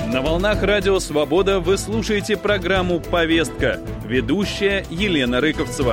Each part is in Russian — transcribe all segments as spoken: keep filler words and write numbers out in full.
На волнах Радио Свобода вы слушаете программу «Повестка». Ведущая Елена Рыковцева.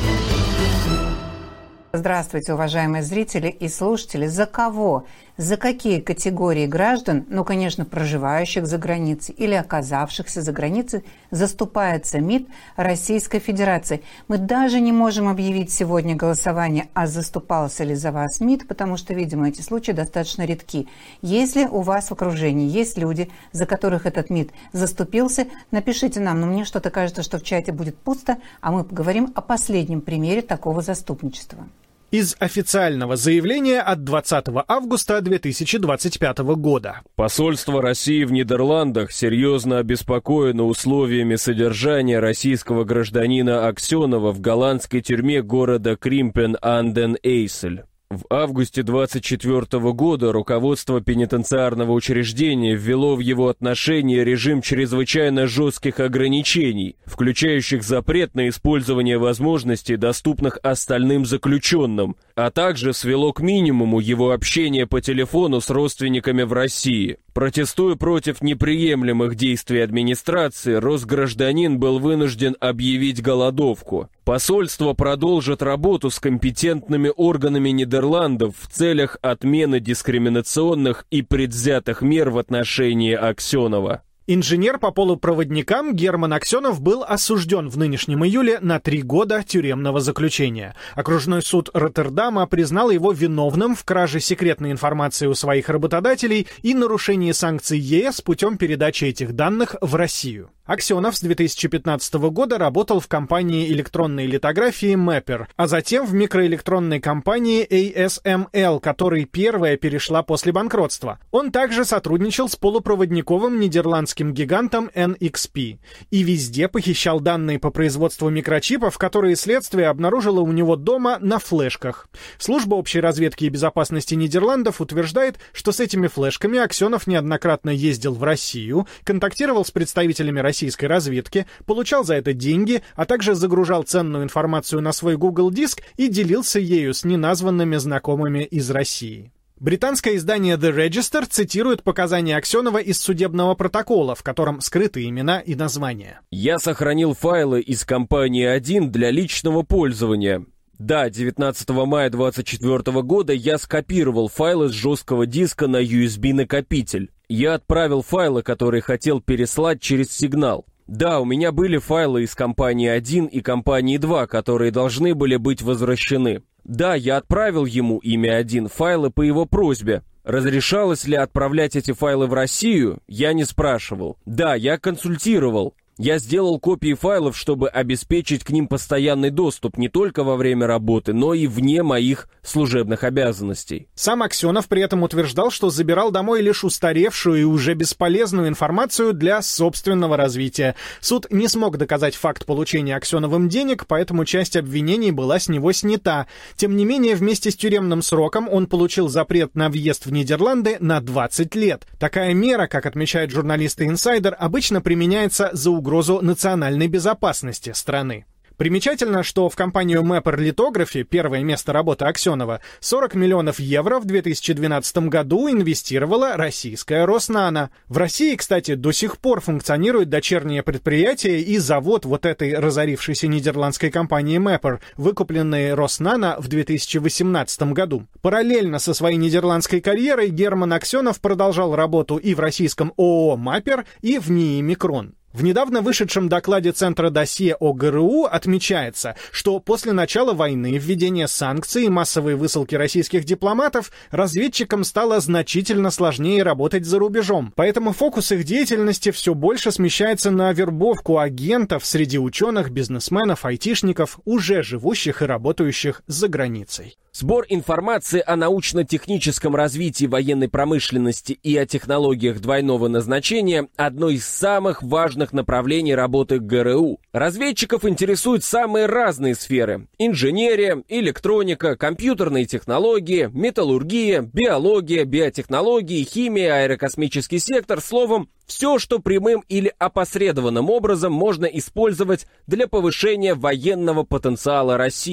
Здравствуйте, уважаемые зрители и слушатели. За кого, за какие категории граждан, ну, конечно, проживающих за границей или оказавшихся за границей, заступается МИД Российской Федерации? Мы даже не можем объявить сегодня голосование, а заступался ли за вас МИД, потому что, видимо, эти случаи достаточно редки. Если у вас в окружении есть люди, за которых этот МИД заступился, напишите нам. Но мне что-то кажется, что в чате будет пусто, а мы поговорим о последнем примере такого заступничества. Из официального заявления от двадцатого августа две тысячи двадцать пятого года. Посольство России в Нидерландах серьезно обеспокоено условиями содержания российского гражданина Аксенова в голландской тюрьме города Кримпен-ан-ден-Эйсель. В августе двадцать четвёртого года руководство пенитенциарного учреждения ввело в его отношении режим чрезвычайно жестких ограничений, включающих запрет на использование возможностей, доступных остальным заключенным, а также свело к минимуму его общение по телефону с родственниками в России. Протестуя против неприемлемых действий администрации, Росгражданин был вынужден объявить голодовку. Посольство продолжит работу с компетентными органами Нидерландов в целях отмены дискриминационных и предвзятых мер в отношении Аксенова. Инженер по полупроводникам Герман Аксенов был осужден в нынешнем июле на три года тюремного заключения. Окружной суд Роттердама признал его виновным в краже секретной информации у своих работодателей и нарушении санкций ЕС путем передачи этих данных в Россию. Аксенов с две тысячи пятнадцатого года работал в компании электронной литографии Mapper, а затем в микроэлектронной компании эй эс эм эл, которой первая перешла после банкротства. Он также сотрудничал с полупроводниковым нидерландским гигантом эн икс пи и везде похищал данные по производству микрочипов, которые следствие обнаружило у него дома на флешках. Служба общей разведки и безопасности Нидерландов утверждает, что с этими флешками Аксенов неоднократно ездил в Россию, контактировал с представителями России, российской разведки, получал за это деньги, а также загружал ценную информацию на свой Google диск и делился ею с неназванными знакомыми из России. Британское издание The Register цитирует показания Аксенова из судебного протокола, в котором скрыты имена и названия. «Я сохранил файлы из компании один для личного пользования. Да, девятнадцатого мая двадцать четвёртого года я скопировал файлы с жесткого диска на ю эс би-накопитель. Я отправил файлы, которые хотел переслать через сигнал. Да, у меня были файлы из компании один и компании два, которые должны были быть возвращены. Да, я отправил ему, имя один, файлы по его просьбе. Разрешалось ли отправлять эти файлы в Россию? Я не спрашивал. Да, я консультировал. Я сделал копии файлов, чтобы обеспечить к ним постоянный доступ не только во время работы, но и вне моих служебных обязанностей». Сам Аксенов при этом утверждал, что забирал домой лишь устаревшую и уже бесполезную информацию для собственного развития. Суд не смог доказать факт получения Аксеновым денег, поэтому часть обвинений была с него снята. Тем не менее, вместе с тюремным сроком он получил запрет на въезд в Нидерланды на двадцать лет. Такая мера, как отмечает журналисты Insider, обычно применяется за угрозу угрозу национальной безопасности страны. Примечательно, что в компанию Mapper Lithography, первое место работы Аксенова, сорок миллионов евро в две тысячи двенадцатом году инвестировала российская Роснано. В России, кстати, до сих пор функционирует дочернее предприятие и завод вот этой разорившейся нидерландской компании Mapper, выкупленной Роснано в две тысячи восемнадцатом году. Параллельно со своей нидерландской карьерой Герман Аксенов продолжал работу и в российском ООО Mapper, и в НИИ Микрон. В недавно вышедшем докладе Центра досье о ГРУ отмечается, что после начала войны, введения санкций и массовой высылки российских дипломатов разведчикам стало значительно сложнее работать за рубежом. Поэтому фокус их деятельности все больше смещается на вербовку агентов среди ученых, бизнесменов, айтишников, уже живущих и работающих за границей. Сбор информации о научно-техническом развитии военной промышленности и о технологиях двойного назначения – одно из самых важных направлений работы ГРУ. Разведчиков интересуют самые разные сферы – инженерия, электроника, компьютерные технологии, металлургия, биология, биотехнологии, химия, аэрокосмический сектор, словом, все, что прямым или опосредованным образом можно использовать для повышения военного потенциала России.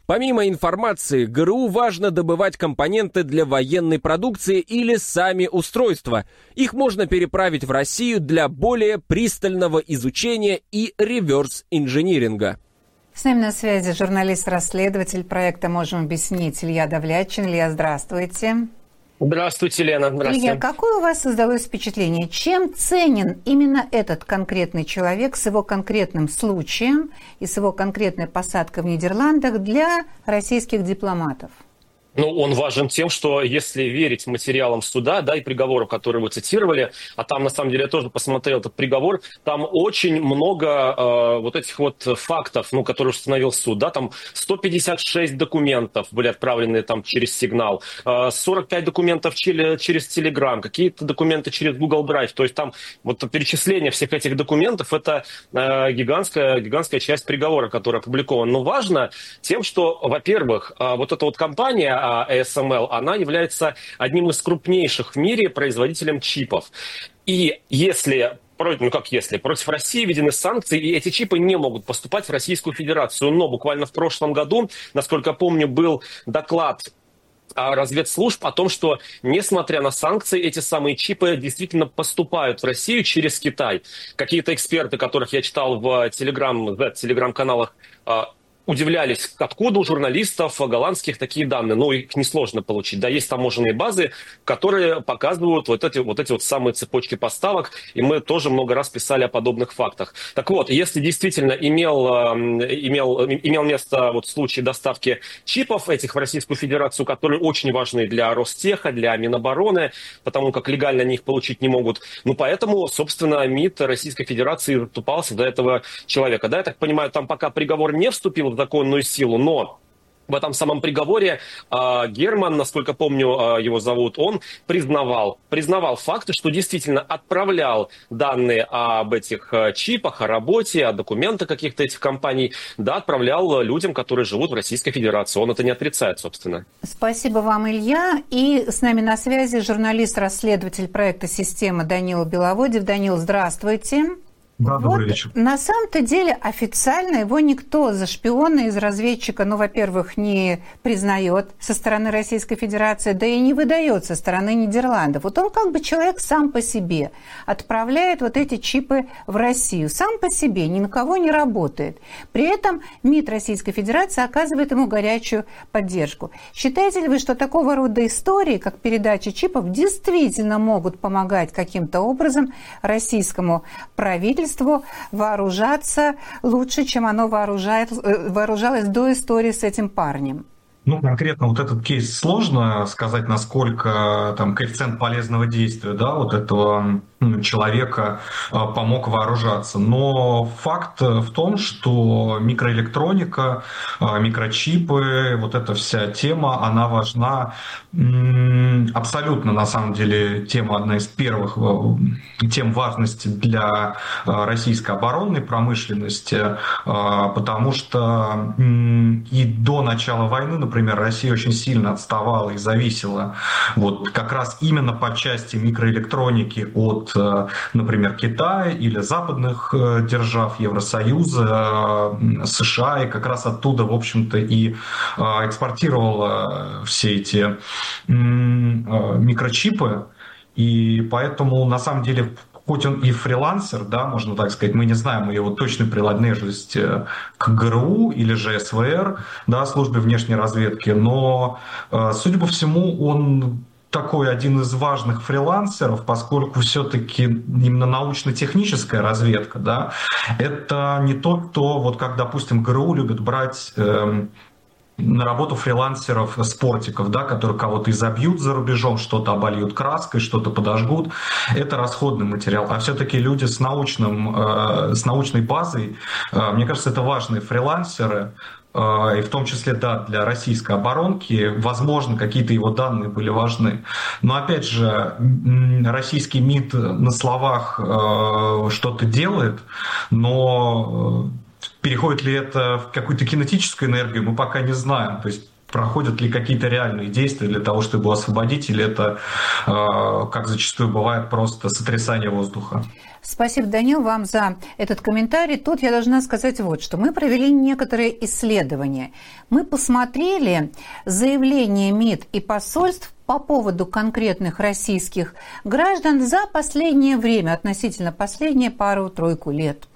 Помимо информации, ГРУ важно добывать компоненты для военной продукции или сами устройства. Их можно переправить в Россию для более пристального изучения и реверс-инжиниринга. С нами на связи журналист-расследователь проекта «Можем объяснить» Илья Давлячин. Илья, здравствуйте. Здравствуйте, Лена. Здравствуйте. Илья, какое у вас создалось впечатление? Чем ценен именно этот конкретный человек с его конкретным случаем и с его конкретной посадкой в Нидерландах для российских дипломатов? Ну, он важен тем, что если верить материалам суда, да, и приговору, который вы цитировали, а там, на самом деле, я тоже посмотрел этот приговор, там очень много э, вот этих вот фактов, ну, которые установил суд, да, там сто пятьдесят шесть документов были отправлены там через сигнал, э, сорок пять документов через, через Telegram, какие-то документы через Google Drive, то есть там вот перечисление всех этих документов, это э, гигантская, гигантская часть приговора, которая опубликована. Но важно тем, что, во-первых, э, вот эта вот компания эй эс эм эл, она является одним из крупнейших в мире производителем чипов. И если, ну как если, против России введены санкции, и эти чипы не могут поступать в Российскую Федерацию. Но буквально в прошлом году, насколько помню, был доклад разведслужб о том, что, несмотря на санкции, эти самые чипы действительно поступают в Россию через Китай. Какие-то эксперты, которых я читал в телеграм, в телеграм-каналах, удивлялись, откуда у журналистов голландских такие данные. Ну, их несложно получить. Да, есть таможенные базы, которые показывают вот эти, вот эти вот самые цепочки поставок, и мы тоже много раз писали о подобных фактах. Так вот, если действительно имел, имел, имел место вот случай доставки чипов этих в Российскую Федерацию, которые очень важны для Ростеха, для Минобороны, потому как легально они их получить не могут, ну, поэтому, собственно, МИД Российской Федерации заступался до этого человека. Да, я так понимаю, там пока приговор не вступил в законную силу, но в этом самом приговоре э, Герман, насколько помню, э, его зовут, он признавал, признавал факты, что действительно отправлял данные об этих э, чипах, о работе, о документах каких-то этих компаний, да, отправлял людям, которые живут в Российской Федерации. Он это не отрицает, собственно. Спасибо вам, Илья. И с нами на связи журналист-расследователь проекта «Система» Данила Беловодьев. Данил, здравствуйте. Да, добрый вот вечер. На самом-то деле официально его никто за шпиона из разведчика, ну, во-первых, не признает со стороны Российской Федерации, да и не выдает со стороны Нидерландов. Вот он как бы человек сам по себе отправляет вот эти чипы в Россию. Сам по себе, ни на кого не работает. При этом МИД Российской Федерации оказывает ему горячую поддержку. Считаете ли вы, что такого рода истории, как передача чипов, действительно могут помогать каким-то образом российскому правительству вооружаться лучше, чем оно вооружает, вооружалось до истории с этим парнем? Ну, конкретно вот этот кейс сложно сказать, насколько там коэффициент полезного действия, да, вот этого человека помог вооружаться. Но факт в том, что микроэлектроника, микрочипы, вот эта вся тема, она важна. Абсолютно, на самом деле, тема одна из первых тем важности для российской оборонной промышленности, потому что и до начала войны, например, Россия очень сильно отставала и зависела вот как раз именно по части микроэлектроники от, например, Китая или западных держав, Евросоюза, США, и как раз оттуда, в общем-то, и экспортировала все эти микрочипы. И поэтому, на самом деле, хоть он и фрилансер, да, можно так сказать, мы не знаем его точной принадлежности к ГРУ или же СВР, да, службе внешней разведки, но, судя по всему, он такой один из важных фрилансеров, поскольку все-таки именно научно-техническая разведка, да, это не тот, кто, вот как, допустим, ГРУ любит брать э, на работу фрилансеров, спортиков, да, которые кого-то изобьют за рубежом, что-то обольют краской, что-то подожгут. Это расходный материал. А все-таки люди с, научным, э, с научной базой, э, мне кажется, это важные фрилансеры, и в том числе, да, для российской оборонки, возможно, какие-то его данные были важны. Но, опять же, российский МИД на словах что-то делает, но переходит ли это в какую-то кинетическую энергию, мы пока не знаем. То есть проходят ли какие-то реальные действия для того, чтобы его освободить, или это, как зачастую бывает, просто сотрясание воздуха. Спасибо, Данил, вам за этот комментарий. Тут я должна сказать вот что. Мы провели некоторые исследования. Мы посмотрели заявления МИД и посольств по поводу конкретных российских граждан за последнее время, относительно последние пару-тройку лет.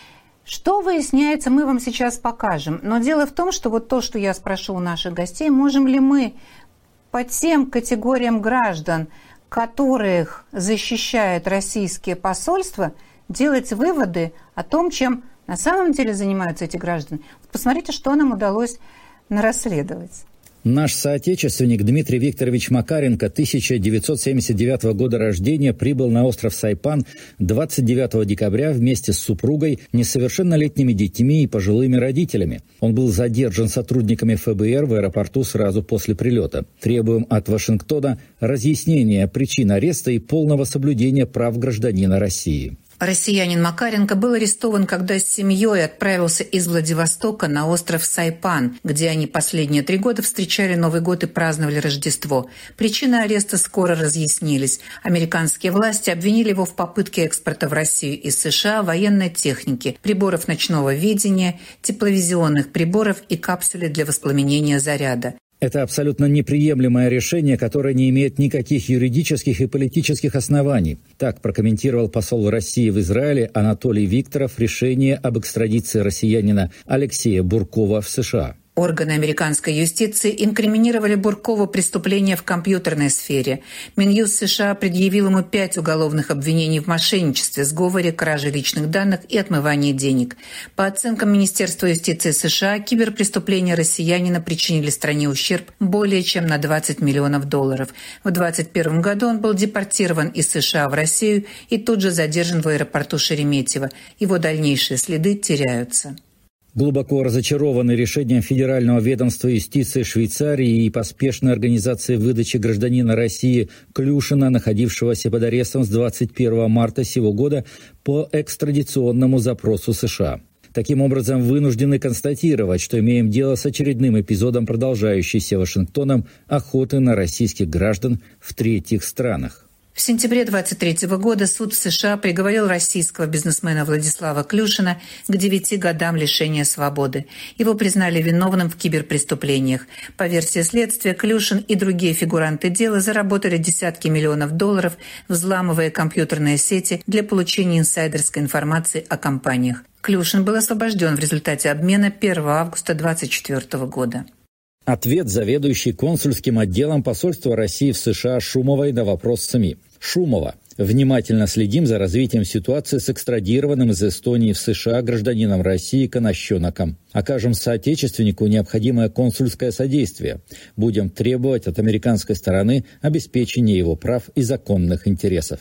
Что выясняется, мы вам сейчас покажем. Но дело в том, что вот то, что я спрошу у наших гостей, можем ли мы по тем категориям граждан, которых защищает российские посольства, делать выводы о том, чем на самом деле занимаются эти граждане. Посмотрите, что нам удалось нарасследовать. Наш соотечественник Дмитрий Викторович Макаренко, тысяча девятьсот семьдесят девятого года рождения, прибыл на остров Сайпан двадцать девятого декабря вместе с супругой, несовершеннолетними детьми и пожилыми родителями. Он был задержан сотрудниками эф бэ эр в аэропорту сразу после прилета. Требуем от Вашингтона разъяснения причин ареста и полного соблюдения прав гражданина России. Россиянин Макаренко был арестован, когда с семьей отправился из Владивостока на остров Сайпан, где они последние три года встречали Новый год и праздновали Рождество. Причины ареста скоро разъяснились. Американские власти обвинили его в попытке экспорта в Россию из США военной техники, приборов ночного видения, тепловизионных приборов и капсулы для воспламенения заряда. Это абсолютно неприемлемое решение, которое не имеет никаких юридических и политических оснований. Так прокомментировал посол России в Израиле Анатолий Викторов решение об экстрадиции россиянина Алексея Буркова в США. Органы американской юстиции инкриминировали Буркову преступления в компьютерной сфере. Минюст США предъявил ему пять уголовных обвинений в мошенничестве, сговоре, краже личных данных и отмывании денег. По оценкам Министерства юстиции США, киберпреступления россиянина причинили стране ущерб более чем на двадцать миллионов долларов. В двадцать первом году он был депортирован из США в Россию и тут же задержан в аэропорту Шереметьево. Его дальнейшие следы теряются. Глубоко разочарованы решением Федерального ведомства юстиции Швейцарии и поспешной организации выдачи гражданина России Клюшина, находившегося под арестом с двадцать первого марта сего года по экстрадиционному запросу США. Таким образом, вынуждены констатировать, что имеем дело с очередным эпизодом продолжающейся Вашингтоном охоты на российских граждан в третьих странах. В сентябре двадцать третьего года суд в США приговорил российского бизнесмена Владислава Клюшина к девяти годам лишения свободы. Его признали виновным в киберпреступлениях. По версии следствия, Клюшин и другие фигуранты дела заработали десятки миллионов долларов, взламывая компьютерные сети для получения инсайдерской информации о компаниях. Клюшин был освобожден в результате обмена первого августа двадцать четвёртого года. Ответ заведующей консульским отделом посольства России в США Шумовой на вопрос СМИ. Шумова. Внимательно следим за развитием ситуации с экстрадированным из Эстонии в США гражданином России Конощеноком. Окажем соотечественнику необходимое консульское содействие. Будем требовать от американской стороны обеспечения его прав и законных интересов.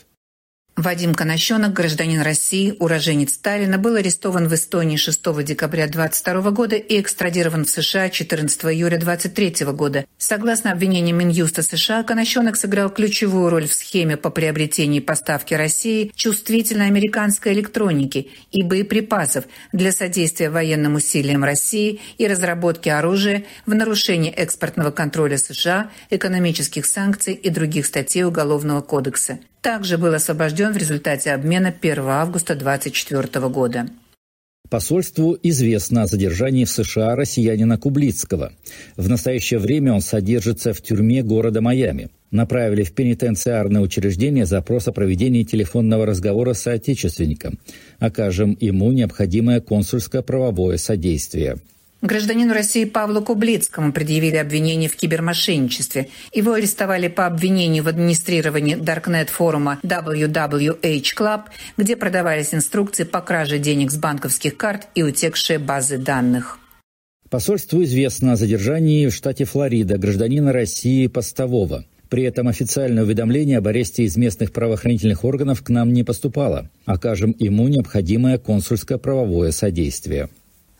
Вадим Конощенок, гражданин России, уроженец Таллина, был арестован в Эстонии шестого декабря двадцать второго года и экстрадирован в США четырнадцатого июля двадцать третьего года. Согласно обвинениям Минюста США, Конощенок сыграл ключевую роль в схеме по приобретению и поставке России чувствительной американской электроники и боеприпасов для содействия военным усилиям России и разработки оружия в нарушении экспортного контроля США, экономических санкций и других статей Уголовного кодекса. Также был освобожден в результате обмена первого августа двадцать четвёртого года. Посольству известно о задержании в США россиянина Кублицкого. В настоящее время он содержится в тюрьме города Майами. Направили в пенитенциарное учреждение запрос о проведении телефонного разговора с соотечественником. Окажем ему необходимое консульское правовое содействие. Гражданину России Павлу Кублицкому предъявили обвинение в кибермошенничестве. Его арестовали по обвинению в администрировании даркнет-форума дабл ю дабл ю эйч Club, где продавались инструкции по краже денег с банковских карт и утекшие базы данных. Посольству известно о задержании в штате Флорида гражданина России Постового. При этом официальное уведомление об аресте из местных правоохранительных органов к нам не поступало. Окажем ему необходимое консульское правовое содействие.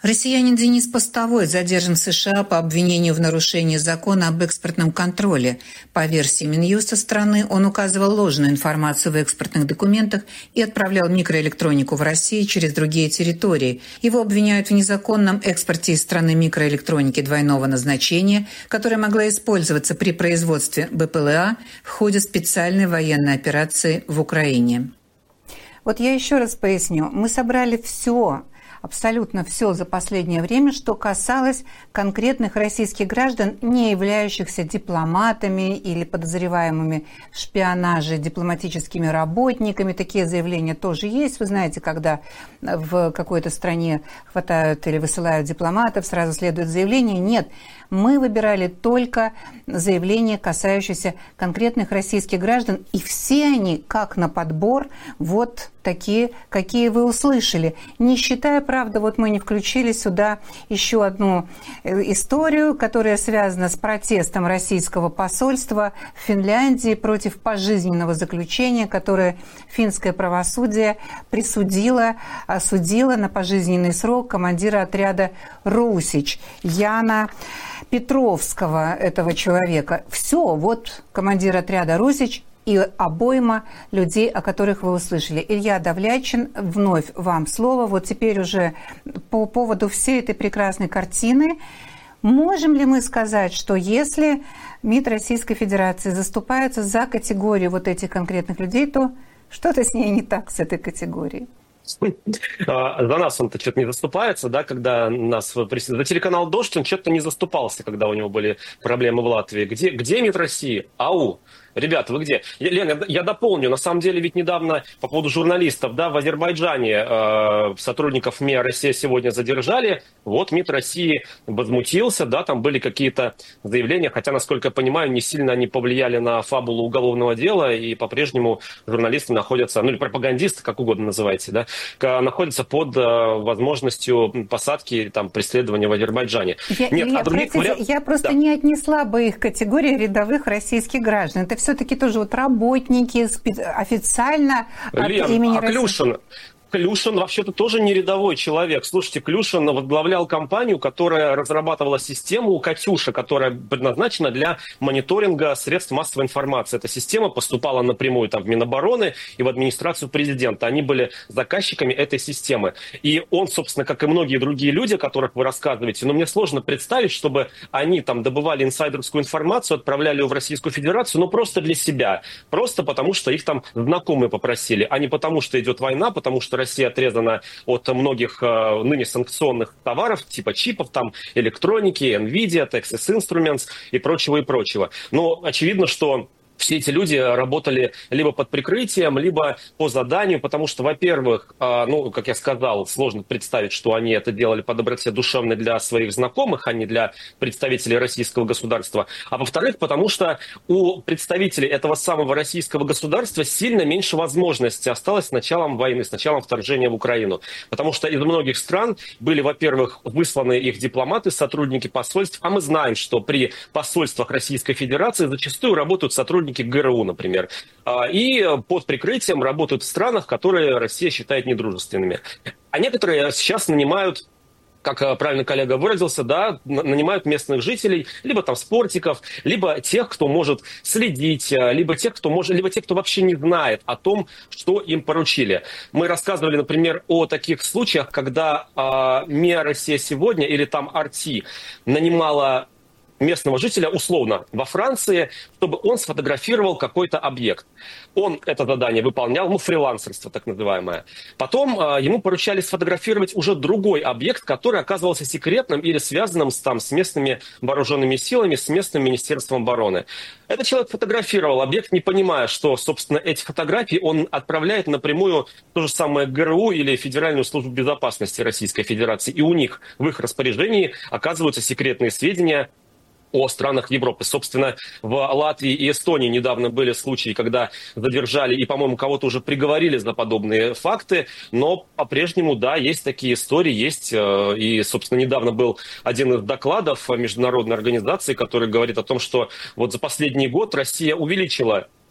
Россиянин Денис Постовой задержан в США по обвинению в нарушении закона об экспортном контроле. По версии Минюста страны, он указывал ложную информацию в экспортных документах и отправлял микроэлектронику в Россию через другие территории. Его обвиняют в незаконном экспорте из страны микроэлектроники двойного назначения, которая могла использоваться при производстве БПЛА в ходе специальной военной операции в Украине. Вот я еще раз поясню. Мы собрали все, абсолютно все за последнее время, что касалось конкретных российских граждан, не являющихся дипломатами или подозреваемыми в шпионаже дипломатическими работниками. Такие заявления тоже есть. Вы знаете, когда в какой-то стране хватают или высылают дипломатов, сразу следует заявление. Нет, мы выбирали только заявления, касающиеся конкретных российских граждан, и все они, как на подбор, вот такие, какие вы услышали. Не считая, правда, вот мы не включили сюда еще одну историю, которая связана с протестом российского посольства в Финляндии против пожизненного заключения, которое финское правосудие присудило, осудило на пожизненный срок командира отряда «Русич» Яна Петровского, этого человека. Все, вот командир отряда «Русич» и обойма людей, о которых вы услышали. Илья Давлячин, вновь вам слово. Вот теперь уже по поводу всей этой прекрасной картины. Можем ли мы сказать, что если МИД Российской Федерации заступается за категорию вот этих конкретных людей, то что-то с ней не так, с этой категорией? За нас он-то что-то не заступается, да, когда нас... За телеканал «Дождь» он что-то не заступался, когда у него были проблемы в Латвии. Где, где МИД России? Ау! Ребята, вы где? Лена, я дополню. На самом деле, ведь недавно по поводу журналистов, да, в Азербайджане э, сотрудников МИА «Россия сегодня» задержали. Вот МИД России возмутился, да, там были какие-то заявления, хотя, насколько я понимаю, не сильно они повлияли на фабулу уголовного дела, и по-прежнему журналисты находятся, ну или пропагандисты, как угодно называйте, да, находятся под э, возможностью посадки, там, преследования в Азербайджане. Я, Нет, Илья, а других простите, вариантов... я просто да. не отнесла бы их к категории рядовых российских граждан. Это все-таки тоже вот работники официально от Лен, имени а России. Клюшин, Клюшин вообще-то тоже не рядовой человек. Слушайте, Клюшин возглавлял компанию, которая разрабатывала систему «Катюша», которая предназначена для мониторинга средств массовой информации. Эта система поступала напрямую там, в Минобороны и в администрацию президента. Они были заказчиками этой системы. И он, собственно, как и многие другие люди, о которых вы рассказываете, но мне сложно представить, чтобы они там добывали инсайдерскую информацию, отправляли ее в Российскую Федерацию, но просто для себя. Просто потому, что их там знакомые попросили, а не потому, что идет война, потому что Россия отрезана от многих э, ныне санкционных товаров, типа чипов, там, электроники, Nvidia, Texas Instruments и прочего, и прочего. Но очевидно, что все эти люди работали либо под прикрытием, либо по заданию, потому что, во-первых, э, ну, как я сказал, сложно представить, что они это делали по доброте душевной для своих знакомых, а не для представителей российского государства. А во-вторых, потому что у представителей этого самого российского государства сильно меньше возможностей осталось с началом войны, с началом вторжения в Украину. Потому что из многих стран были, во-первых, высланы их дипломаты, сотрудники посольств, а мы знаем, что при посольствах Российской Федерации зачастую работают сотрудники ГРУ, например, и под прикрытием работают в странах, которые Россия считает недружественными. А некоторые сейчас нанимают, как правильно коллега выразился, да, нанимают местных жителей, либо там спортиков, либо тех, кто может следить, либо тех, кто может, либо тех, кто вообще не знает о том, что им поручили. Мы рассказывали, например, о таких случаях, когда э, МИА «Россия сегодня» или там Арти нанимала местного жителя условно во Франции, чтобы он сфотографировал какой-то объект. Он это задание выполнял, ну, фрилансерство так называемое. Потом э, ему поручали сфотографировать уже другой объект, который оказывался секретным или связанным с, там, с местными вооруженными силами, с местным министерством обороны. Этот человек фотографировал объект, не понимая, что, собственно, эти фотографии он отправляет напрямую в то же самое ГРУ или Федеральную службу безопасности Российской Федерации. И у них в их распоряжении оказываются секретные сведения о странах Европы. Собственно, в Латвии и Эстонии недавно были случаи, когда задержали и, по-моему, кого-то уже приговорили за подобные факты, но по-прежнему, да, есть такие истории, есть, и, собственно, недавно был один из докладов международной организации, который говорит о том, что вот за последний год Россия увеличила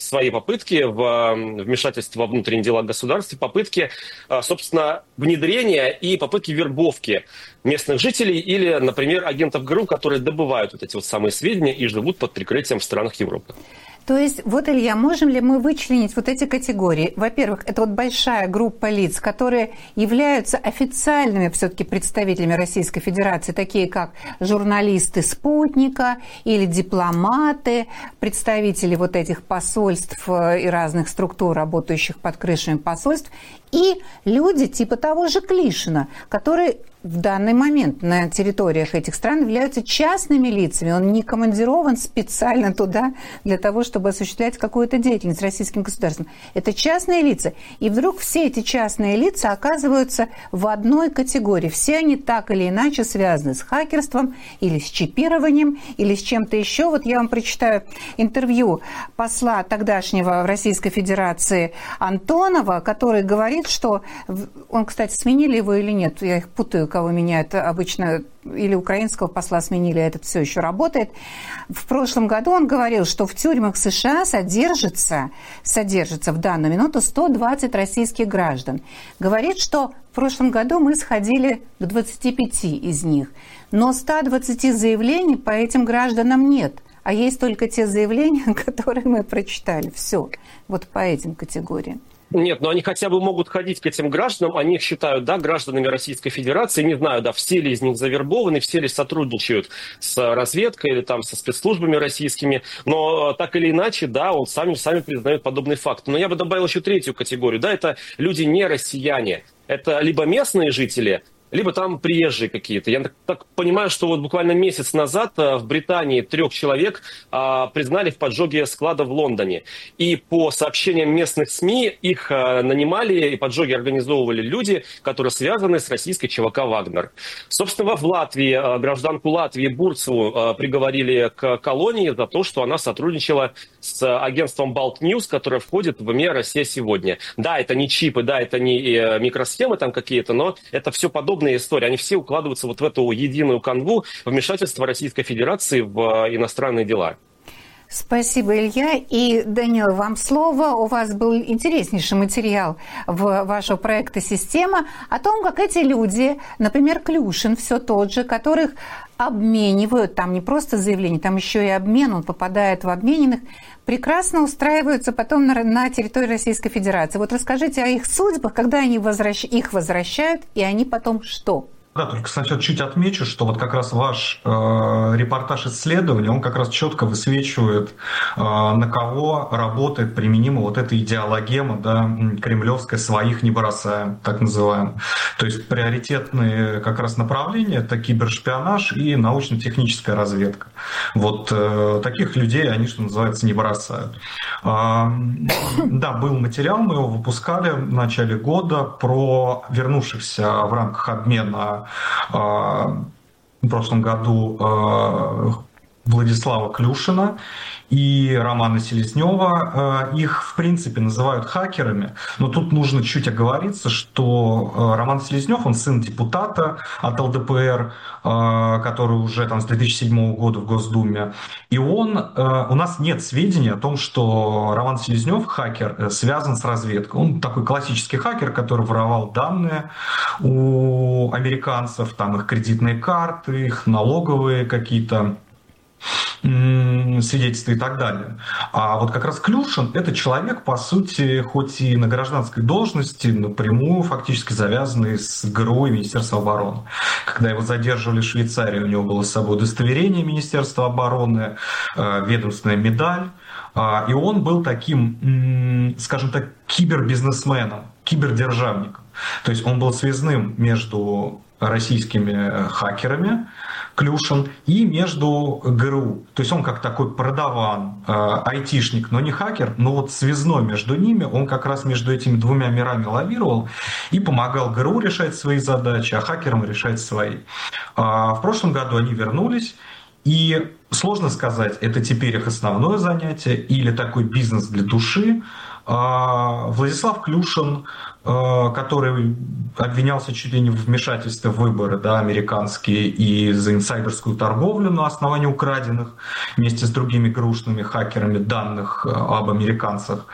свои попытки в вмешательство во внутренние дела государства, попытки, собственно, внедрения и попытки вербовки местных жителей или, например, агентов ГРУ, которые добывают вот эти вот самые сведения и живут под прикрытием в странах Европы. То есть, вот, Илья, можем ли мы вычленить вот эти категории? Во-первых, это вот большая группа лиц, которые являются официальными все-таки представителями Российской Федерации, такие как журналисты «Спутника» или дипломаты, представители вот этих посольств и разных структур, работающих под крышами посольств, и люди типа того же Клишина, которые в данный момент на территориях этих стран являются частными лицами. Он не командирован специально туда для того, чтобы осуществлять какую-то деятельность российским государством. Это частные лица. И вдруг все эти частные лица оказываются в одной категории. Все они так или иначе связаны с хакерством или с чипированием, или с чем-то еще. Вот я вам прочитаю интервью посла тогдашнего в Российской Федерации Антонова, который говорит, что... Он, кстати, сменили его или нет? Я их путаю, кого меняют обычно, или украинского посла сменили, а этот все еще работает. В прошлом году он говорил, что в тюрьмах США содержится, содержится в данную минуту сто двадцать российских граждан. Говорит, что в прошлом году мы сходили к двадцати пяти из них, но ста двадцати заявлений по этим гражданам нет. А есть только те заявления, которые мы прочитали. Все. Вот по этим категориям. Нет, но они хотя бы могут ходить к этим гражданам, они их считают, да, гражданами Российской Федерации, не знаю, да, все ли из них завербованы, все ли сотрудничают с разведкой или там со спецслужбами российскими, но так или иначе, да, он сами, сами признают подобный факт. Но я бы добавил еще третью категорию, да, это люди не россияне, это либо местные жители, либо там приезжие какие-то. Я так, так понимаю, что вот буквально месяц назад в Британии трех человек а, признали в поджоге склада в Лондоне. И по сообщениям местных СМИ их а, нанимали и поджоги организовывали люди, которые связаны с российской ЧВК «Вагнер». Собственно, в Латвии а, гражданку Латвии Бурцеву а, приговорили к колонии за то, что она сотрудничала с агентством Balt News, которое входит в МИА «Россия сегодня». Да, это не чипы, да, это не микросхемы там какие-то, но это все подобное история. Они все укладываются вот в эту единую канву вмешательства Российской Федерации в иностранные дела. Спасибо, Илья. И, Данил, вам слово. У вас был интереснейший материал в вашего проекта «Система» о том, как эти люди, например, Клюшин, все тот же, которых обменивают, там не просто заявление, там еще и обмен, он попадает в обмененных, прекрасно устраиваются потом на, на территории Российской Федерации. Вот расскажите о их судьбах, когда они возвращ... их возвращают, и они потом что? Да, только сначала чуть отмечу, что вот как раз ваш э, репортаж исследования, он как раз четко высвечивает, э, на кого работает применима вот эта идеологема, да, кремлевская, своих не бросаем, так называемая. То есть приоритетные как раз направления – это кибершпионаж и научно-техническая разведка. Вот э, таких людей они, что называется, не бросают. Э, да, был материал, мы его выпускали в начале года про вернувшихся в рамках обмена в прошлом году Владислава Клюшина и Романа Селезнева. Их, в принципе, называют хакерами, но тут нужно чуть оговориться, что Роман Селезнев, он сын депутата от эл дэ пэ эр, который уже там с две тысячи седьмого года в Госдуме, и он, у нас нет сведений о том, что Роман Селезнев, хакер, связан с разведкой. Он такой классический хакер, который воровал данные у американцев, там их кредитные карты, их налоговые какие-то свидетельства и так далее. А вот как раз Клюшин – это человек, по сути, хоть и на гражданской должности, напрямую фактически завязанный с ГРУ и Министерством обороны. Когда его задерживали в Швейцарии, у него было с собой удостоверение Министерства обороны, ведомственная медаль, и он был таким, скажем так, кибербизнесменом, кибердержавником. То есть он был связным между российскими хакерами, Клюшин, и между ГРУ. То есть он как такой продаван, э, айтишник, но не хакер, но вот связной между ними, он как раз между этими двумя мирами лавировал и помогал ГРУ решать свои задачи, а хакерам решать свои. А в прошлом году они вернулись, и сложно сказать, это теперь их основное занятие или такой бизнес для души. Владислав Клюшин, который обвинялся чуть ли не в вмешательстве в выборы, да, американские, и за инсайдерскую торговлю на основании украденных вместе с другими грушными хакерами данных об американцах.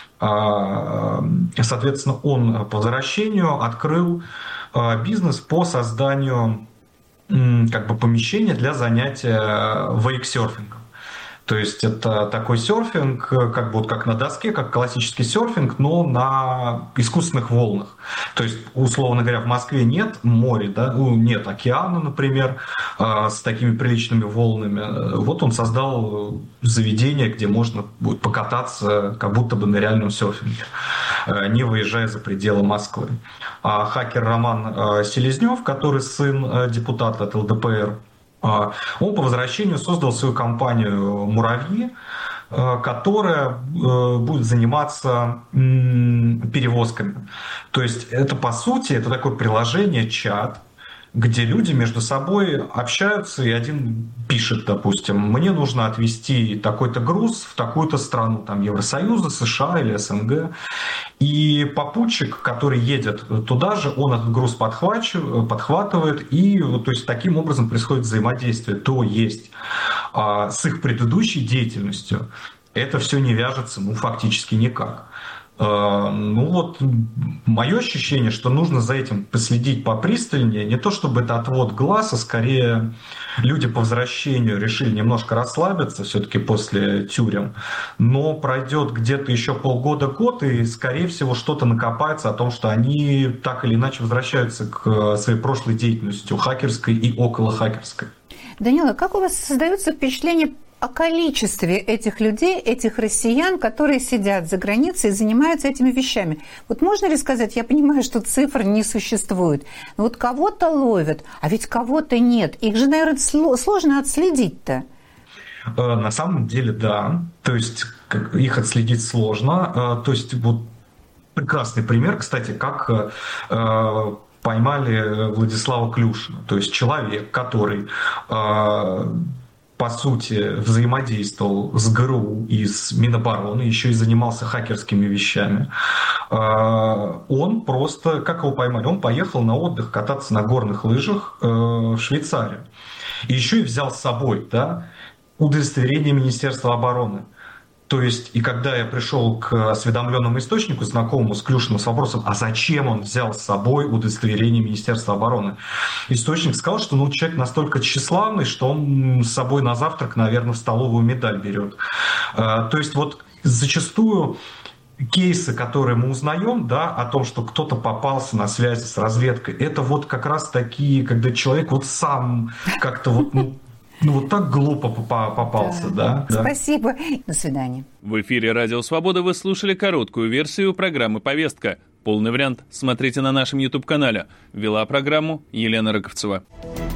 Соответственно, он по возвращению открыл бизнес по созданию как бы помещения для занятия вейксерфингом. То есть это такой серфинг, как бы вот как на доске, как классический серфинг, но на искусственных волнах. То есть, условно говоря, в Москве нет моря, да, ну, нет океана, например, с такими приличными волнами. Вот он создал заведение, где можно будет покататься как будто бы на реальном серфинге, не выезжая за пределы Москвы. А хакер Роман Селезнев, который сын депутата от эл дэ пэ эр, он по возвращению создал свою компанию «Муравьи», которая будет заниматься перевозками. То есть это, по сути, это такое приложение, чат, где люди между собой общаются, и один пишет, допустим, мне нужно отвезти такой-то груз в такую-то страну, там, Евросоюза, США или эс эн гэ. И попутчик, который едет туда же, он этот груз подхватывает, и то есть, таким образом происходит взаимодействие. То есть а, с их предыдущей деятельностью это все не вяжется, ну, фактически никак. Ну вот, мое ощущение, что нужно за этим последить попристальнее, не то чтобы это отвод глаз, а скорее люди по возвращению решили немножко расслабиться все-таки после тюрем, но пройдет где-то еще полгода-год, и скорее всего что-то накопается о том, что они так или иначе возвращаются к своей прошлой деятельности, хакерской и околохакерской. Данила, как у вас создается впечатление о количестве этих людей, этих россиян, которые сидят за границей и занимаются этими вещами? Вот можно ли сказать, я понимаю, что цифр не существует, но вот кого-то ловят, а ведь кого-то нет. Их же, наверное, сложно отследить-то. На самом деле, да. То есть их отследить сложно. То есть вот прекрасный пример, кстати, как поймали Владислава Клюшина. То есть человек, который по сути, взаимодействовал с гэ эр у и с Минобороны, еще и занимался хакерскими вещами. Он просто, как его поймали, он поехал на отдых кататься на горных лыжах в Швейцарию. И еще и взял с собой, да, удостоверение Министерства обороны. То есть, и когда я пришел к осведомленному источнику, знакомому с Клюшиным, с вопросом, а зачем он взял с собой удостоверение Министерства обороны, источник сказал, что ну, человек настолько тщеславный, что он с собой на завтрак, наверное, в столовую медаль берет. То есть, вот зачастую кейсы, которые мы узнаем, да, о том, что кто-то попался на связи с разведкой, это вот как раз такие, когда человек вот сам как-то вот... Ну, Ну, вот так глупо попался, да. да? Спасибо. До свидания. В эфире «Радио Свобода» вы слушали короткую версию программы «Повестка». Полный вариант смотрите на нашем YouTube-канале. Вела программу Елена Рыковцева.